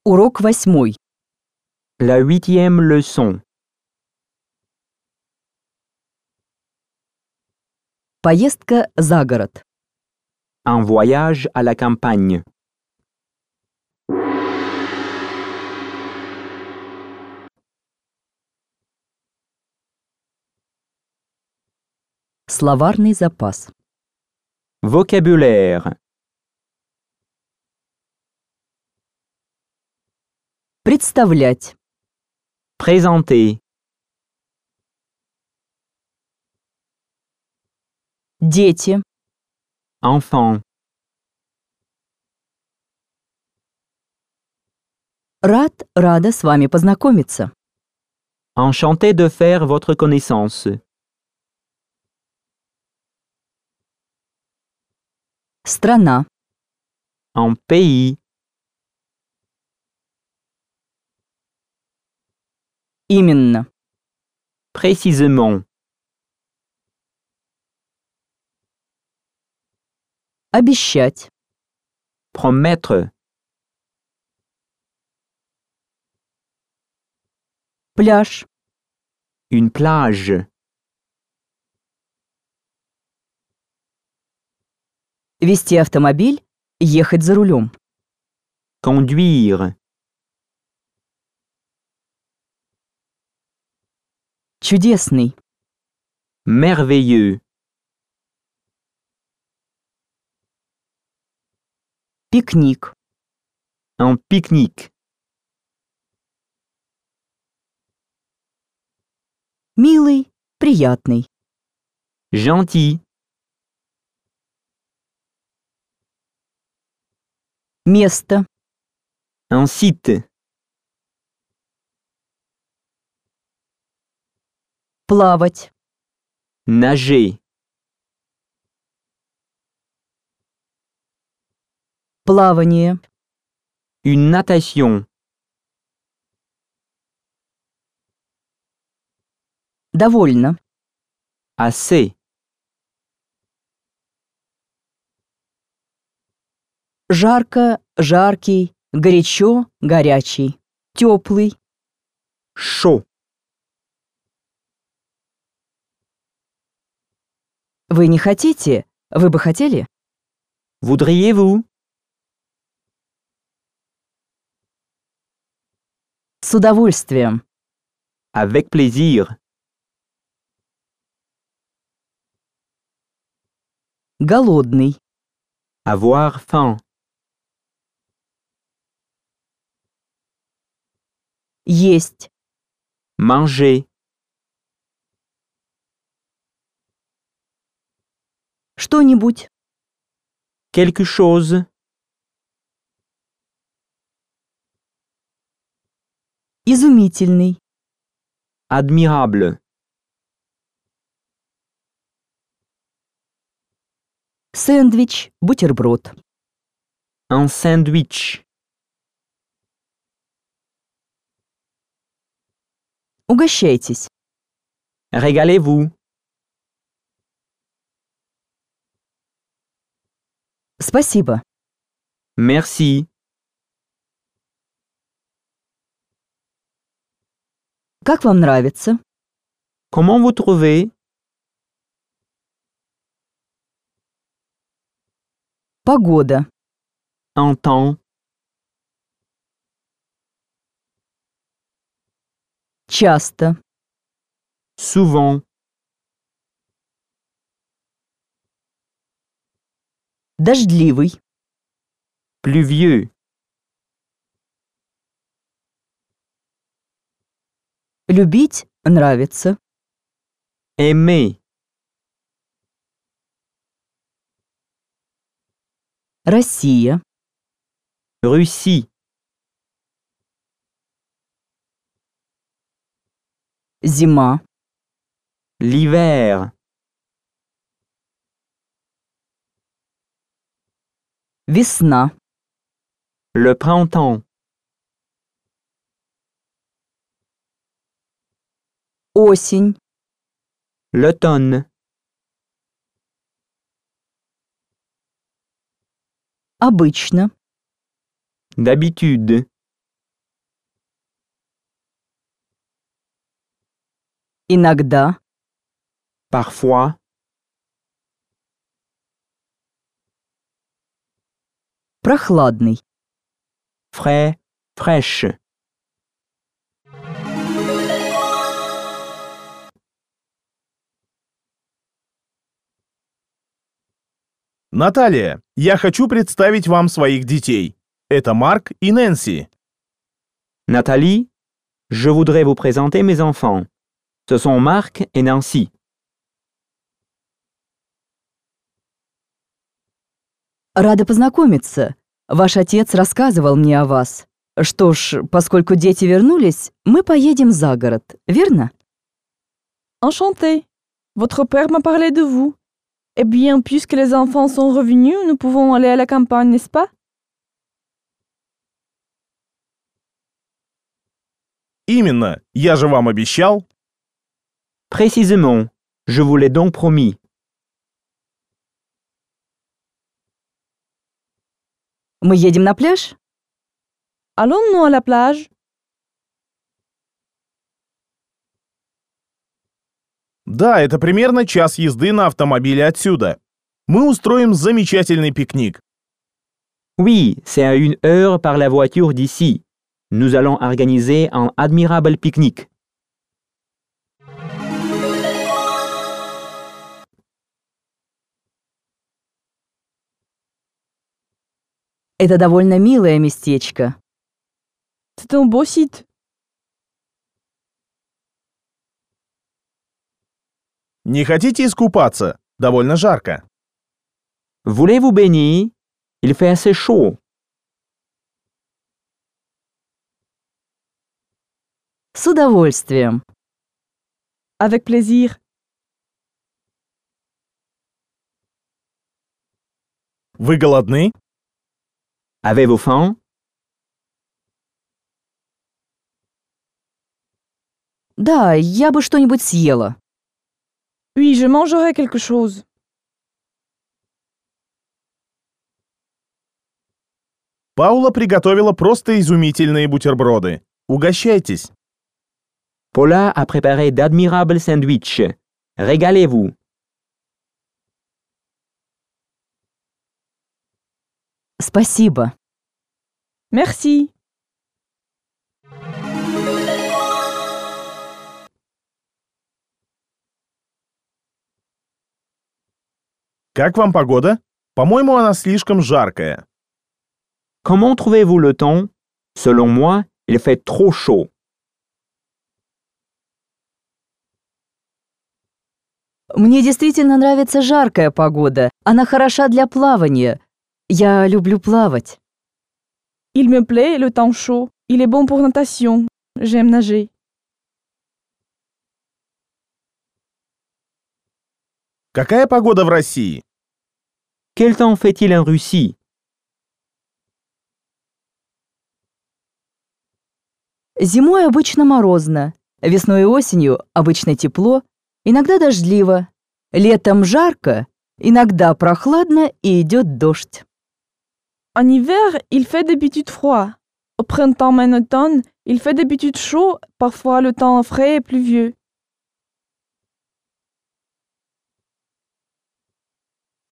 Урок 8. La 8e leçon. Поездка за город. Un voyage à la campagne. Словарный запас. Vocabulaire. Представлять. Présenter. Дети. Enfant. Рада с вами познакомиться. Enchanté de faire votre connaissance. Страна. En pays. Именно. Précisément. Обещать. Promettre. Пляж. Une plage. Вести автомобиль. Ехать за рулем. Conduire. Чудесный. Merveilleux. Пикник. Un pique-nique. Милый. Приятный. Gentil. Место. Un site. Плавать. Nager. Плавание. Une natation. Довольно. Assez. Жарко, жаркий, горячо, горячий, теплый. Chaud. Вы не хотите? Вы бы хотели? Voudriez-vous? С удовольствием. Avec plaisir. Голодный. Avoir faim. Есть. Manger. Что-нибудь. Quelque chose. Изумительный. Admirable. Сэндвич, бутерброд. Un sandwich. Угощайтесь. Régalez-vous. Спасибо. Merci. Как вам нравится? Comment vous trouvez? Погода. Un temps. Часто. Souvent. Дождливый. Pluvieux. Любить, нравится. Aimer. Россия. Russie. Зима. L'hiver. Весна. Le printemps. Осень. L'automne. Обычно. D'habitude. Иногда. Parfois. Прохладный. Frais, fraîche. Наталья, я хочу представить вам своих детей. Это Марк и Нэнси. Nathalie, je voudrais vous présenter mes enfants. Ce sont Marc et Nancy. Рада познакомиться. Ваш отец рассказывал мне о вас. Что ж, поскольку дети вернулись, мы поедем за город, верно? Enchantée. Votre père m'a parlé de vous. Eh bien, puisque les enfants sont revenus, nous pouvons aller à la campagne, n'est-ce pas? Именно, я же вам обещал. Précisément, je vous l'ai donc promis. Мы едем на пляж? Allons-nous à la plage? Да, это примерно час езды на автомобиле отсюда. Мы устроим замечательный пикник. Oui, c'est à 1 heure par la voiture d'ici. Nous allons organiser un admirable pique-nique. Это довольно милое местечко. C'est un beau site. Не хотите искупаться? Довольно жарко. Voulez-vous baigner? Il fait assez chaud. С удовольствием. Avec plaisir. Вы голодны? Avez-vous faim? Да, я бы что-нибудь съела. Oui, je mangerai quelque chose. Паула приготовила просто изумительные бутерброды. Угощайтесь. Paula a préparé d'admirables sandwichs. Régalez-vous. Спасибо. Merci. Как вам погода? По-моему, она слишком жаркая. Comment trouvez-vous le temps? Selon moi, il fait trop chaud. Мне действительно нравится жаркая погода. Она хороша для плавания. Я люблю плавать. Il me plaît le temps chaud. Il est bon pour natation. J'aime nager. Какая погода в России? Quel temps fait-il en Russie? Зимой обычно морозно. Весной и осенью обычно тепло, иногда дождливо. Летом жарко, иногда прохладно и идет дождь. En hiver, il fait d'habitude froid. Au printemps et en automne, il fait d'habitude chaud, parfois le temps frais et pluvieux.